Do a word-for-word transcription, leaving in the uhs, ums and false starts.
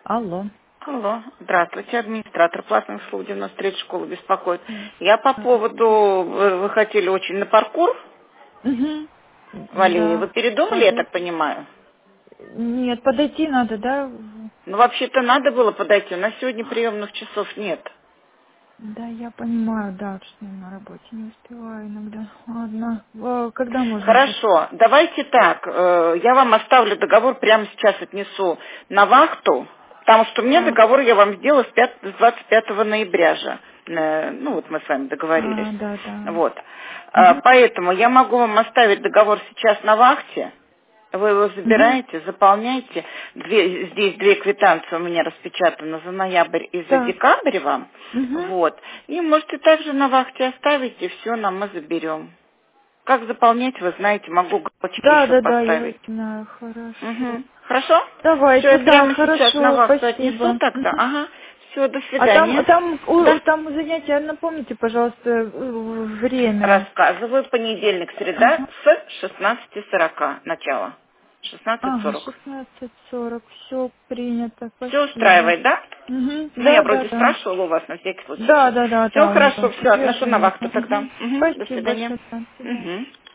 Алло. Алло, здравствуйте, администратор платных услуг девяносто третьей школы беспокоит. М, Я по а, поводу, вы, вы хотели очень на паркур мгм. в аллее. Да, Вы передумали, я подойти. так понимаю? Нет, подойти надо, да? в- Ну, вообще-то надо было подойти, у нас сегодня приемных часов нет. Да, я понимаю, да, что я на работе не успеваю иногда. Ладно. Э, Когда можно будет? Хорошо, давайте так, э, я вам оставлю договор, прямо сейчас отнесу на вахту, потому что мне Так. договор я вам сделала с пят- с двадцать пятого ноября же. Э, Ну, вот мы с вами договорились. А, да, да. Вот. Э, Мгм. Поэтому я могу вам оставить договор сейчас на вахте, вы его Мгм. забираете, заполняете. Две- здесь две квитанции у меня распечатаны за ноябрь и за Так. декабрь вам. Мгм. Вот. И можете также на вахте оставить, и все нам мы заберем. Как заполнять, вы знаете, могу галочки Да, еще да, да, я поставить. знаю, хорошо. Мгм. Хорошо? Все, Давайте, я да, прямо сейчас на хорошо, вахту отнесу спасибо. тогда. Мгм. Ага. Все, до А там, свидания. там, у- Да. там занятия, напомните, пожалуйста, э, время. Рассказываю. Понедельник, среда Ага. с шестнадцати сорока. Начало. шестнадцать Ага, сорок. шестнадцать сорок. Все принято, Все спасибо. устраивает, да? Угу. Ну, я Да, да, вроде да. спрашивала у вас на всякий случай. Да, да, да, Все да, у меня хорошо, там все, четверг отношу на занятия. вахту тогда. Угу. Мгм. До Спасибо свидания. большое, до свидания. Мгм.